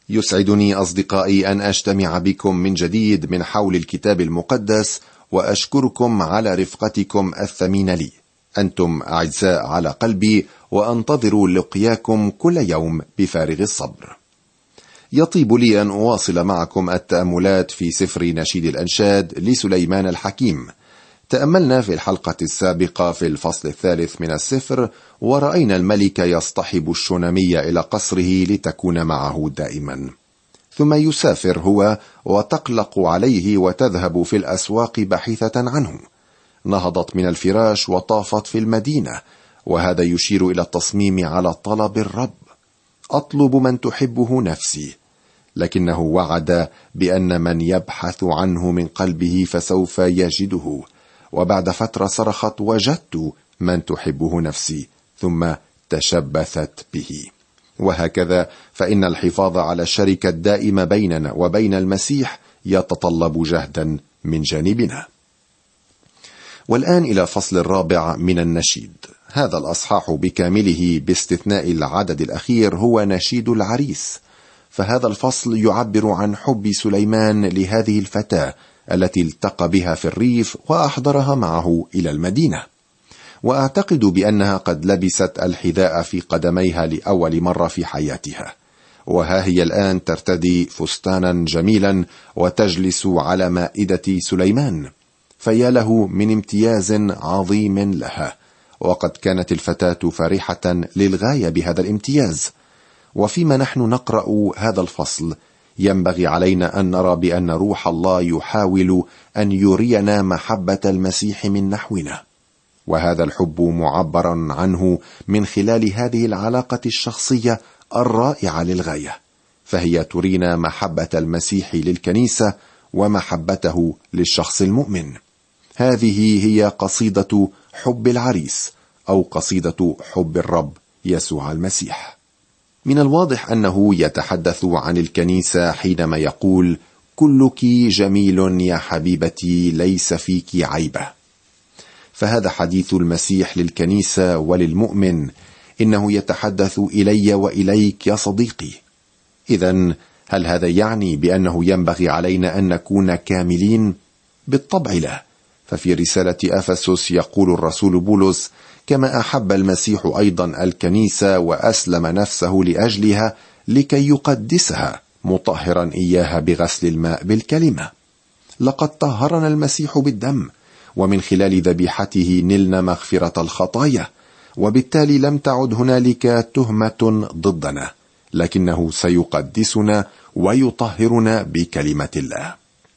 يسعدني أصدقائي أن أجتمع بكم من جديد من حول الكتاب المقدس، وأشكركم على رفقتكم الثمينة لي. أنتم أعزاء على قلبي، وأنتظر لقياكم كل يوم بفارغ الصبر. يطيب لي أن أواصل معكم التأملات في سفر نشيد الأنشاد لسليمان الحكيم. تأملنا في الحلقة السابقة في الفصل 3 من السفر، ورأينا الملك يصطحب الشونامية إلى قصره لتكون معه دائما، ثم يسافر هو وتقلق عليه وتذهب في الأسواق باحثة عنه. نهضت من الفراش وطافت في المدينة، وهذا يشير إلى التصميم على طلب الرب: أطلب من تحبه نفسي. لكنه وعد بأن من يبحث عنه من قلبه فسوف يجده، وبعد فترة صرخت: وجدت من تحبه نفسي، ثم تشبثت به. وهكذا فإن الحفاظ على الشركة الدائمة بيننا وبين المسيح يتطلب جهدا من جانبنا. والآن إلى فصل الرابع من النشيد. هذا الأصحاح بكامله باستثناء العدد الأخير هو نشيد العريس، فهذا الفصل يعبر عن حب سليمان لهذه الفتاة التي التقى بها في الريف وأحضرها معه إلى المدينة. وأعتقد بأنها قد لبست الحذاء في قدميها لأول مرة في حياتها، وها هي الآن ترتدي فستانا جميلا وتجلس على مائدة سليمان، فيا له من امتياز عظيم لها. وقد كانت الفتاة فرحة للغاية بهذا الامتياز. وفيما نحن نقرأ هذا الفصل ينبغي علينا أن نرى بأن روح الله يحاول أن يرينا محبة المسيح من نحونا، وهذا الحب معبرا عنه من خلال هذه العلاقة الشخصية الرائعة للغاية، فهي ترينا محبة المسيح للكنيسة ومحبته للشخص المؤمن. هذه هي قصيدة حب العريس، أو قصيدة حب الرب يسوع المسيح. من الواضح أنه يتحدث عن الكنيسة حينما يقول: كلك جميل يا حبيبتي، ليس فيك عيبة. فهذا حديث المسيح للكنيسة وللمؤمن، إنه يتحدث إلي وإليك يا صديقي. إذن هل هذا يعني بأنه ينبغي علينا أن نكون كاملين؟ بالطبع لا. ففي رسالة أفسس يقول الرسول بولس: كما أحب المسيح أيضا الكنيسة وأسلم نفسه لأجلها لكي يقدسها، مطهرا إياها بغسل الماء بالكلمة. لقد طهرنا المسيح بالدم، ومن خلال ذبيحته نلنا مغفرة الخطايا، وبالتالي لم تعد هنالك تهمة ضدنا، لكنه سيقدسنا ويطهرنا بكلمة الله،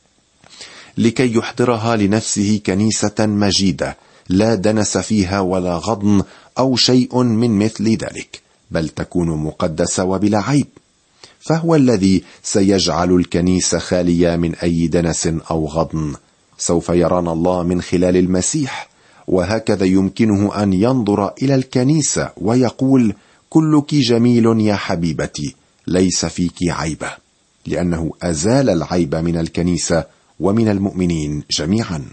لكي يحضرها لنفسه كنيسة مجيدة لا دنس فيها ولا غضن أو شيء من مثل ذلك، بل تكون مقدسة وبلا عيب. فهو الذي سيجعل الكنيسة خالية من أي دنس أو غضن. سوف يرانا الله من خلال المسيح، وهكذا يمكنه أن ينظر إلى الكنيسة ويقول: كلك جميل يا حبيبتي، ليس فيك عيبة، لأنه أزال العيب من الكنيسة ومن المؤمنين جميعا.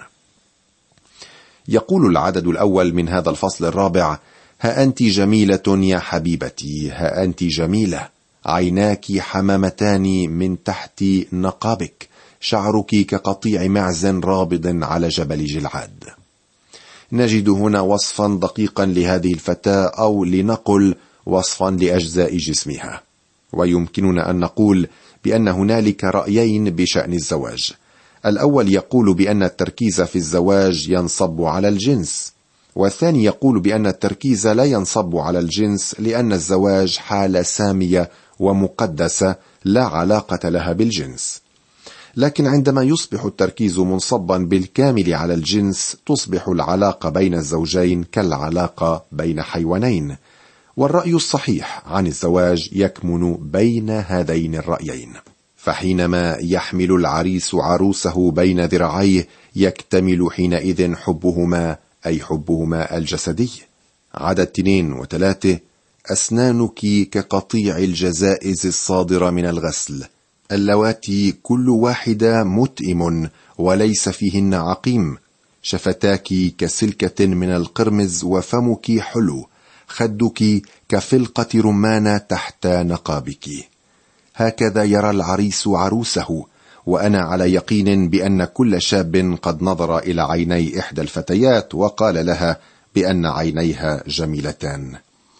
يقول العدد الأول من هذا الفصل الرابع: ها أنت جميلة يا حبيبتي، ها أنت جميلة، عيناك حمامتان من تحت نقابك، شعرك كقطيع معز رابض على جبل جلعاد. نجد هنا وصفا دقيقا لهذه الفتاة، أو لنقل وصفا لأجزاء جسمها. ويمكننا أن نقول بأن هنالك رأيين بشأن الزواج. الأول يقول بأن التركيز في الزواج ينصب على الجنس، والثاني يقول بأن التركيز لا ينصب على الجنس، لأن الزواج حالة سامية ومقدسة لا علاقة لها بالجنس. لكن عندما يصبح التركيز منصبا بالكامل على الجنس، تصبح العلاقة بين الزوجين كالعلاقة بين حيوانين. والرأي الصحيح عن الزواج يكمن بين هذين الرأيين. فحينما يحمل العريس عروسه بين ذراعيه، يكتمل حينئذ حبهما، أي حبهما الجسدي. عدد 2 و3: أسنانك كقطيع الجزائز الصادرة من الغسل، اللواتي كل واحدة متئم وليس فيهن عقيم، شفتاك كسلكة من القرمز، وفمك حلو، خدك كفلقة رمان تحت نقابك. هكذا يرى العريس عروسه، وأنا على يقين بأن كل شاب قد نظر إلى عيني إحدى الفتيات وقال لها بأن عينيها جميلتان.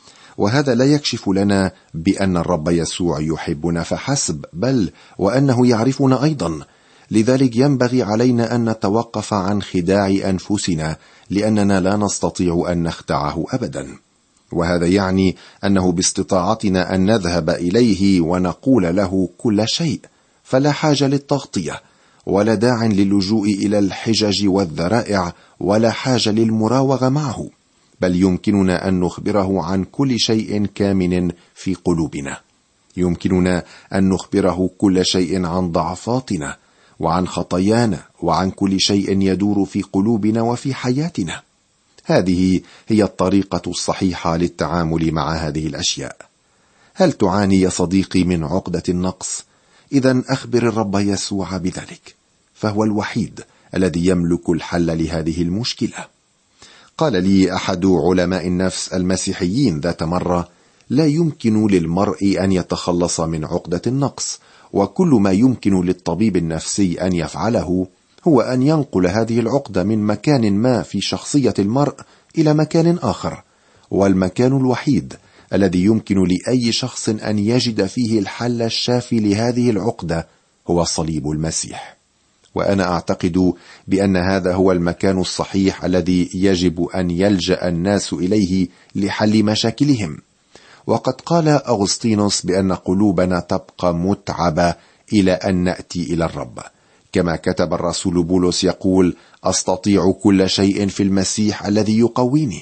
وهذا لا يكشف لنا بأن الرب يسوع يحبنا فحسب، بل وأنه يعرفنا أيضا. لذلك ينبغي علينا أن نتوقف عن خداع أنفسنا، لأننا لا نستطيع أن نخدعه أبدا. وهذا يعني أنه باستطاعتنا أن نذهب إليه ونقول له كل شيء، فلا حاجة للتغطية، ولا داع للجوء إلى الحجج والذرائع، ولا حاجة للمراوغة معه، بل يمكننا أن نخبره عن كل شيء كامن في قلوبنا. يمكننا أن نخبره كل شيء عن ضعفاتنا وعن خطايانا وعن كل شيء يدور في قلوبنا وفي حياتنا. هذه هي الطريقة الصحيحة للتعامل مع هذه الأشياء. هل تعاني يا صديقي من عقدة النقص؟ إذن أخبر الرب يسوع بذلك، فهو الوحيد الذي يملك الحل لهذه المشكلة. قال لي أحد علماء النفس المسيحيين ذات مرة: لا يمكن للمرء أن يتخلص من عقدة النقص، وكل ما يمكن للطبيب النفسي أن يفعله هو أن ينقل هذه العقدة من مكان ما في شخصية المرء إلى مكان آخر، والمكان الوحيد الذي يمكن لأي شخص أن يجد فيه الحل الشافي لهذه العقدة هو صليب المسيح. وأنا أعتقد بأن هذا هو المكان الصحيح الذي يجب أن يلجأ الناس إليه لحل مشاكلهم. وقد قال أغسطينوس بأن قلوبنا تبقى متعبة إلى أن نأتي إلى الرب، كما كتب الرسول بولس يقول: أستطيع كل شيء في المسيح الذي يقويني.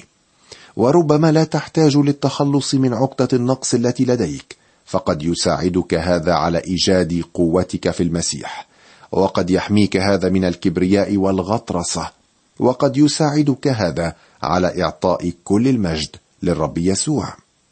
وربما لا تحتاج للتخلص من عقدة النقص التي لديك، فقد يساعدك هذا على إيجاد قوتك في المسيح، وقد يحميك هذا من الكبرياء والغطرسة، وقد يساعدك هذا على إعطاء كل المجد للرب يسوع.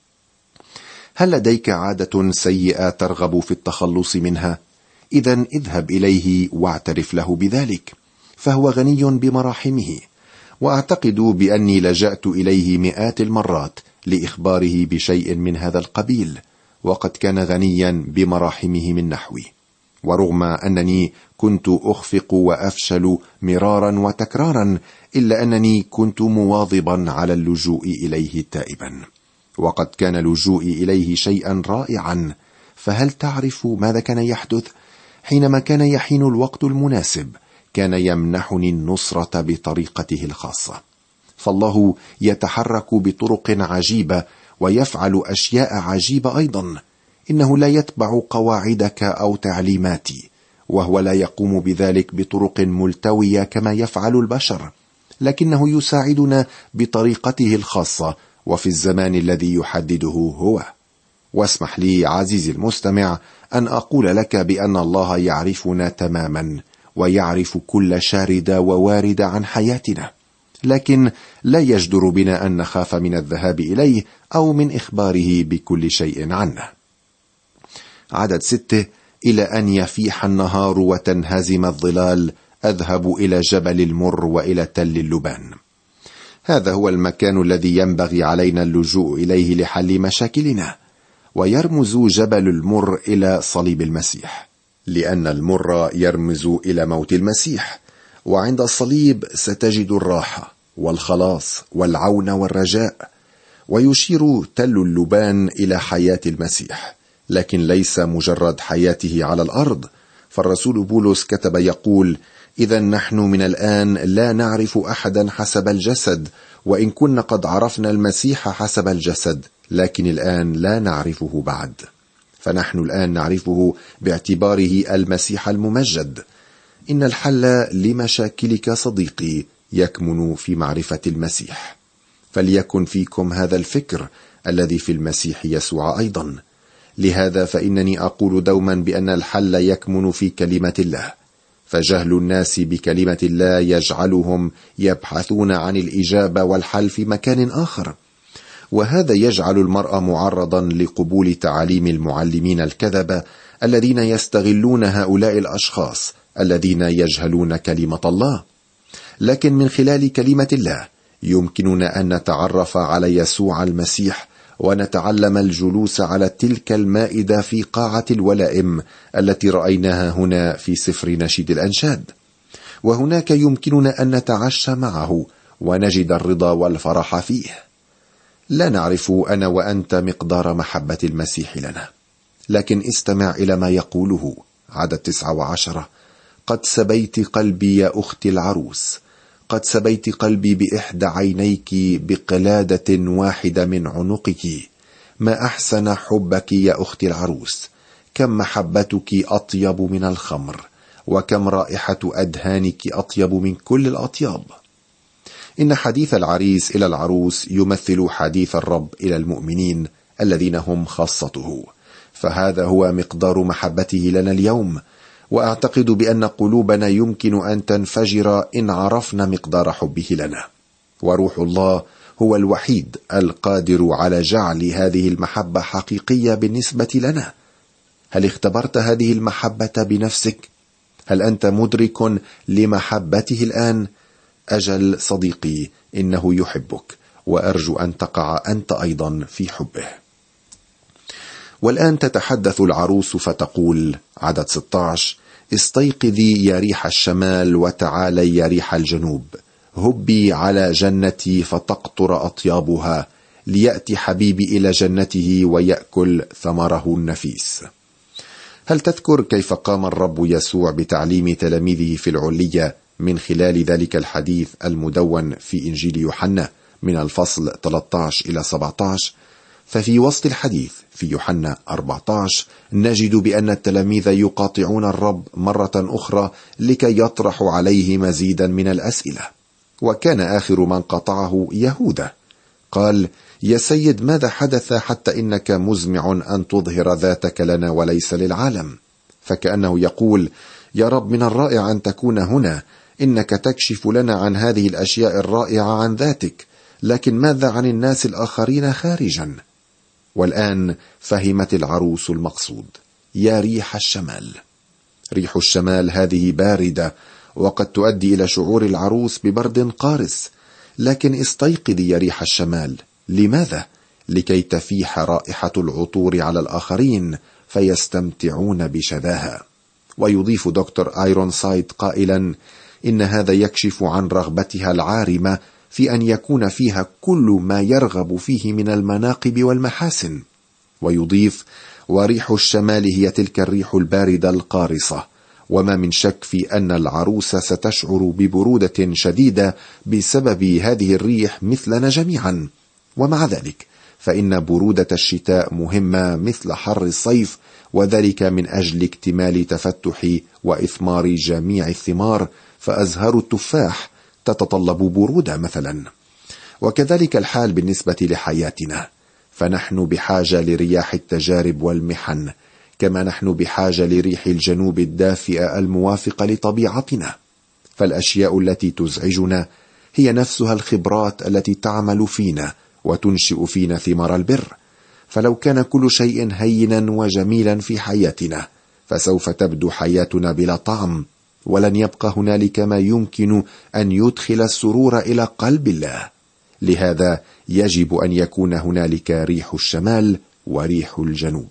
هل لديك عادة سيئة ترغب في التخلص منها؟ إذن اذهب إليه واعترف له بذلك، فهو غني بمراحمه. وأعتقد بأني لجأت إليه مئات المرات لإخباره بشيء من هذا القبيل، وقد كان غنيا بمراحمه من نحوي. ورغم أنني كنت أخفق وأفشل مرارا وتكرارا، إلا أنني كنت مواظبا على اللجوء إليه تائبا، وقد كان لجوئي إليه شيئا رائعا. فهل تعرف ماذا كان يحدث؟ حينما كان يحين الوقت المناسب كان يمنحني النصرة بطريقته الخاصة. فالله يتحرك بطرق عجيبة ويفعل أشياء عجيبة أيضا. إنه لا يتبع قواعدك أو تعليماتي، وهو لا يقوم بذلك بطرق ملتوية كما يفعل البشر، لكنه يساعدنا بطريقته الخاصة وفي الزمان الذي يحدده هو. واسمح لي عزيزي المستمع أن أقول لك بأن الله يعرفنا تماما، ويعرف كل شارد ووارد عن حياتنا، لكن لا يجدر بنا أن نخاف من الذهاب إليه أو من إخباره بكل شيء عنه. عدد 6: إلى أن يفيح النهار وتنهزم الظلال أذهب إلى جبل المر وإلى تل اللبان. هذا هو المكان الذي ينبغي علينا اللجوء إليه لحل مشاكلنا. ويرمز جبل المر إلى صليب المسيح، لأن المر يرمز إلى موت المسيح، وعند الصليب ستجد الراحة والخلاص والعون والرجاء. ويشير تل اللبان إلى حياة المسيح، لكن ليس مجرد حياته على الأرض، فالرسول بولس كتب يقول: إذا نحن من الآن لا نعرف أحدا حسب الجسد، وإن كنا قد عرفنا المسيح حسب الجسد، لكن الآن لا نعرفه بعد. فنحن الآن نعرفه باعتباره المسيح الممجد. إن الحل لمشاكلك صديقي يكمن في معرفة المسيح، فليكن فيكم هذا الفكر الذي في المسيح يسوع أيضا. لهذا فإنني أقول دوما بأن الحل يكمن في كلمة الله، فجهل الناس بكلمة الله يجعلهم يبحثون عن الإجابة والحل في مكان آخر، وهذا يجعل المرء معرضا لقبول تعاليم المعلمين الكذبة الذين يستغلون هؤلاء الأشخاص الذين يجهلون كلمة الله. لكن من خلال كلمة الله يمكننا أن نتعرف على يسوع المسيح ونتعلم الجلوس على تلك المائدة في قاعة الولائم التي رأيناها هنا في سفر نشيد الأنشاد، وهناك يمكننا أن نتعشى معه ونجد الرضا والفرح فيه. لا نعرف أنا وأنت مقدار محبة المسيح لنا، لكن استمع إلى ما يقوله عدد 19: قد سبيت قلبي يا أختي العروس، قد سبيت قلبي بإحدى عينيك، بقلادة واحدة من عنقك. ما أحسن حبك يا أختي العروس، كم محبتك أطيب من الخمر، وكم رائحة أدهانك أطيب من كل الأطياب. إن حديث العريس إلى العروس يمثل حديث الرب إلى المؤمنين الذين هم خاصته، فهذا هو مقدار محبته لنا اليوم. وأعتقد بأن قلوبنا يمكن أن تنفجر إن عرفنا مقدار حبه لنا، وروح الله هو الوحيد القادر على جعل هذه المحبة حقيقية بالنسبة لنا. هل اختبرت هذه المحبة بنفسك؟ هل أنت مدرك لمحبته الآن؟ أجل صديقي، إنه يحبك، وأرجو أن تقع أنت أيضا في حبه. والآن تتحدث العروس فتقول عدد 16: استيقظي يا ريح الشمال، وتعالي يا ريح الجنوب، هبي على جنتي فتقطر أطيابها، ليأتي حبيبي إلى جنته ويأكل ثمره النفيس. هل تذكر كيف قام الرب يسوع بتعليم تلاميذه في العلية من خلال ذلك الحديث المدون في إنجيل يوحنا من الفصل 13 إلى 17؟ ففي وسط الحديث في يوحنا 14 نجد بأن التلاميذ يقاطعون الرب مرة أخرى لكي يطرحوا عليه مزيدا من الأسئلة، وكان آخر من قطعه يهوذا. قال: يا سيد، ماذا حدث حتى إنك مزمع أن تظهر ذاتك لنا وليس للعالم؟ فكأنه يقول: يا رب، من الرائع أن تكون هنا، إنك تكشف لنا عن هذه الأشياء الرائعة عن ذاتك، لكن ماذا عن الناس الآخرين خارجا؟ والآن فهمت العروس المقصود: يا ريح الشمال. ريح الشمال هذه باردة، وقد تؤدي إلى شعور العروس ببرد قارس، لكن استيقظي يا ريح الشمال. لماذا؟ لكي تفيح رائحة العطور على الآخرين فيستمتعون بشذاها. ويضيف دكتور آيرونسايد قائلا: إن هذا يكشف عن رغبتها العارمة في أن يكون فيها كل ما يرغب فيه من المناقب والمحاسن. ويضيف: وريح الشمال هي تلك الريح الباردة القارصة. وما من شك في أن العروس ستشعر ببرودة شديدة بسبب هذه الريح مثلنا جميعا، ومع ذلك فإن برودة الشتاء مهمة مثل حر الصيف، وذلك من أجل اكتمال تفتح وإثمار جميع الثمار، فأزهار التفاح تتطلب برودة مثلا. وكذلك الحال بالنسبة لحياتنا، فنحن بحاجة لرياح التجارب والمحن، كما نحن بحاجة لريح الجنوب الدافئة الموافقة لطبيعتنا. فالأشياء التي تزعجنا هي نفسها الخبرات التي تعمل فينا وتنشئ فينا ثمار البر. فلو كان كل شيء هينا وجميلا في حياتنا، فسوف تبدو حياتنا بلا طعم، ولن يبقى هنالك ما يمكن أن يدخل السرور إلى قلب الله. لهذا يجب أن يكون هنالك ريح الشمال وريح الجنوب.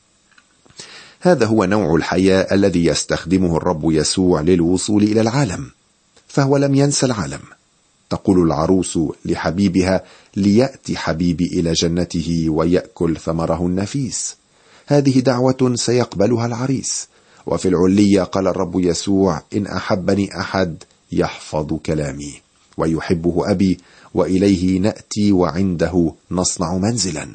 هذا هو نوع الحياة الذي يستخدمه الرب يسوع للوصول إلى العالم، فهو لم ينسى العالم. تقول العروس لحبيبها: ليأتي حبيبي إلى جنته ويأكل ثمره النفيس. هذه دعوة سيقبلها العريس. وفي العلية قال الرب يسوع: إن أحبني أحد يحفظ كلامي، ويحبه أبي، وإليه نأتي وعنده نصنع منزلا.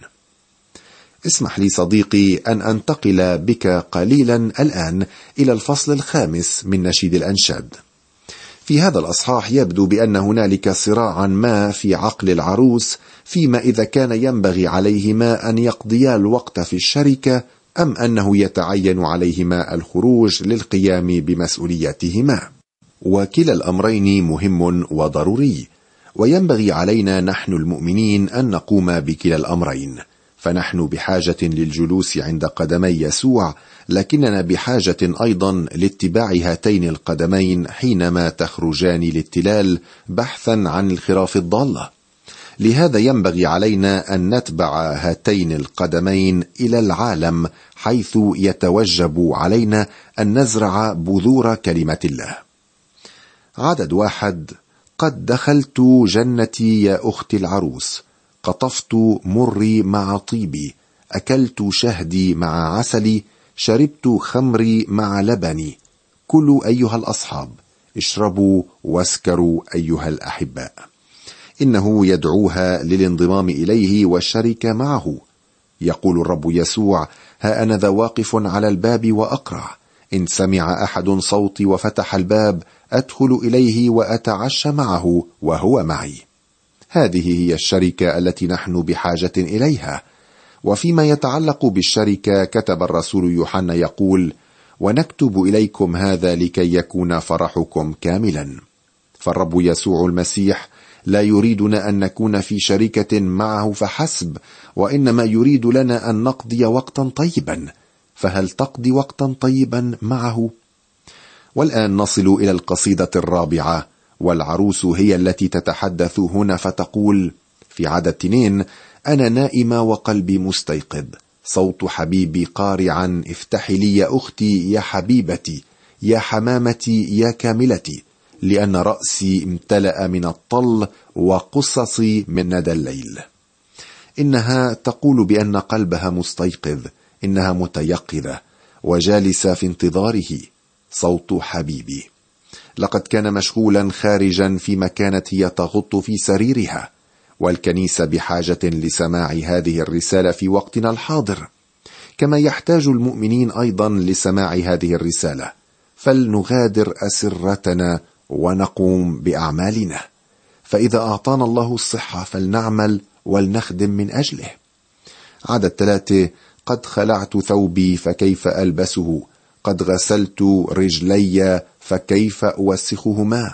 اسمح لي صديقي أن أنتقل بك قليلا الآن إلى الفصل 5 من نشيد الأنشاد. في هذا الأصحاح يبدو بأن هنالك صراعا ما في عقل العروس فيما إذا كان ينبغي عليهما أن يقضيا الوقت في الشركة، أم أنه يتعين عليهما الخروج للقيام بمسؤولياتهما. وكلا الأمرين مهم وضروري، وينبغي علينا نحن المؤمنين أن نقوم بكلا الأمرين. فنحن بحاجة للجلوس عند قدمي يسوع، لكننا بحاجة أيضا لاتباع هاتين القدمين حينما تخرجان للتلال بحثا عن الخراف الضالة. لهذا ينبغي علينا أن نتبع هاتين القدمين إلى العالم، حيث يتوجب علينا أن نزرع بذور كلمة الله. عدد 1: قد دخلت جنتي يا أختي العروس، قطفت مري مع طيبي، أكلت شهدي مع عسلي، شربت خمري مع لبني، كلوا أيها الأصحاب، اشربوا واسكروا أيها الأحباء. إنه يدعوها للانضمام إليه والشركة معه. يقول الرب يسوع: ها أنا ذا واقف على الباب وأقرع، إن سمع أحد صوتي وفتح الباب أدخل إليه وأتعشى معه وهو معي. هذه هي الشركة التي نحن بحاجة إليها. وفيما يتعلق بالشركة كتب الرسول يوحنا يقول: ونكتب إليكم هذا لكي يكون فرحكم كاملا. فالرب يسوع المسيح لا يريدنا أن نكون في شركة معه فحسب، وإنما يريد لنا أن نقضي وقتا طيبا. فهل تقضي وقتا طيبا معه؟ والآن نصل إلى القصيدة الرابعة، والعروس هي التي تتحدث هنا فتقول في عدد 2: أنا نائمة وقلبي مستيقظ، صوت حبيبي قارعا، افتحي لي يا أختي يا حبيبتي، يا حمامتي يا كاملتي، لأن رأسي امتلأ من الطل وقصصي من ندى الليل. إنها تقول بأن قلبها مستيقظ، إنها متيقظة وجالسة في انتظاره. صوت حبيبي. لقد كان مشغولا خارجا فيما كانت هي تغط في سريرها، والكنيسة بحاجة لسماع هذه الرسالة في وقتنا الحاضر، كما يحتاج المؤمنين أيضا لسماع هذه الرسالة. فلنغادر أسرتنا ونقوم بأعمالنا، فإذا أعطانا الله الصحة فلنعمل ولنخدم من أجله. عدد 3: قد خلعت ثوبي فكيف ألبسه، قد غسلت رجلي فكيف أوسخهما.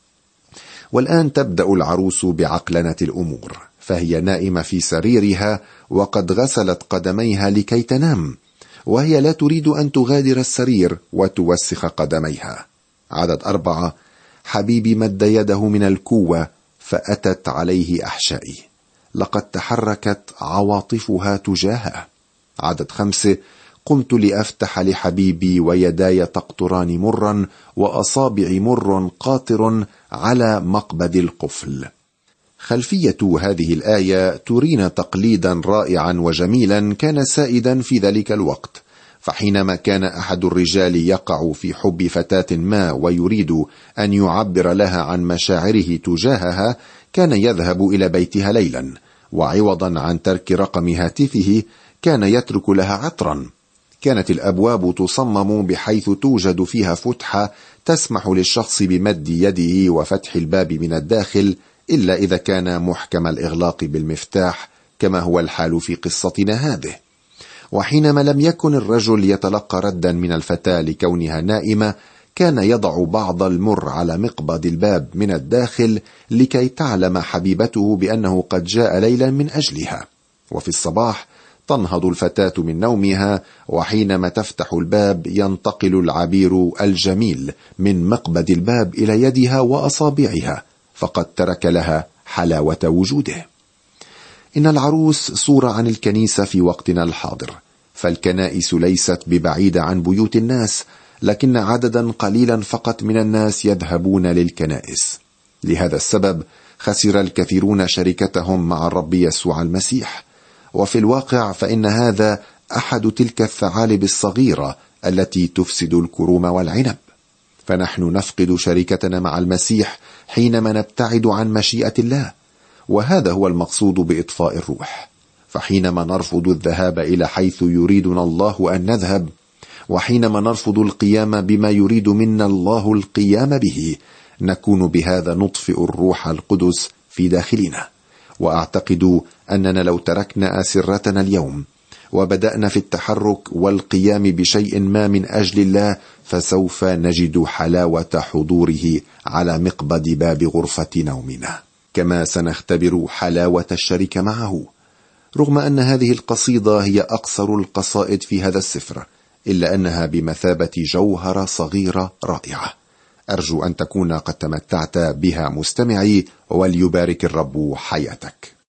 والآن تبدأ العروس بعقلنة الأمور، فهي نائمة في سريرها وقد غسلت قدميها لكي تنام، وهي لا تريد أن تغادر السرير وتوسخ قدميها. عدد 4: حبيبي مد يده من الكوة فأتت عليه أحشائي، لقد تحركت عواطفها تجاهه. عدد 5: قمت لأفتح لحبيبي ويداي تقطران مرا وأصابعي مر قاطر على مقبض القفل. خلفية هذه الآية ترينا تقليدا رائعا وجميلا كان سائدا في ذلك الوقت. فحينما كان أحد الرجال يقع في حب فتاة ما ويريد أن يعبر لها عن مشاعره تجاهها، كان يذهب إلى بيتها ليلا، وعوضا عن ترك رقم هاتفه كان يترك لها عطرا. كانت الأبواب تصمم بحيث توجد فيها فتحة تسمح للشخص بمد يده وفتح الباب من الداخل، إلا إذا كان محكم الإغلاق بالمفتاح كما هو الحال في قصتنا هذه. وحينما لم يكن الرجل يتلقى ردا من الفتاة لكونها نائمة، كان يضع بعض المر على مقبض الباب من الداخل لكي تعلم حبيبته بأنه قد جاء ليلا من أجلها. وفي الصباح تنهض الفتاة من نومها، وحينما تفتح الباب ينتقل العبير الجميل من مقبض الباب إلى يدها وأصابعها، فقد ترك لها حلاوة وجوده. إن العروس صورة عن الكنيسة في وقتنا الحاضر، فالكنائس ليست ببعيدة عن بيوت الناس، لكن عددا قليلا فقط من الناس يذهبون للكنائس. لهذا السبب خسر الكثيرون شركتهم مع الرب يسوع المسيح. وفي الواقع فإن هذا أحد تلك الثعالب الصغيرة التي تفسد الكروم والعنب. فنحن نفقد شركتنا مع المسيح حينما نبتعد عن مشيئة الله، وهذا هو المقصود بإطفاء الروح. فحينما نرفض الذهاب إلى حيث يريدنا الله أن نذهب، وحينما نرفض القيام بما يريد منا الله القيام به، نكون بهذا نطفئ الروح القدس في داخلنا. وأعتقد أننا لو تركنا أسرتنا اليوم وبدأنا في التحرك والقيام بشيء ما من أجل الله، فسوف نجد حلاوة حضوره على مقبض باب غرفة نومنا، كما سنختبر حلاوة الشركة معه. رغم أن هذه القصيدة هي أقصر القصائد في هذا السفر، إلا أنها بمثابة جوهرة صغيرة رائعة. أرجو أن تكون قد تمتعت بها مستمعي، وليبارك الرب حياتك.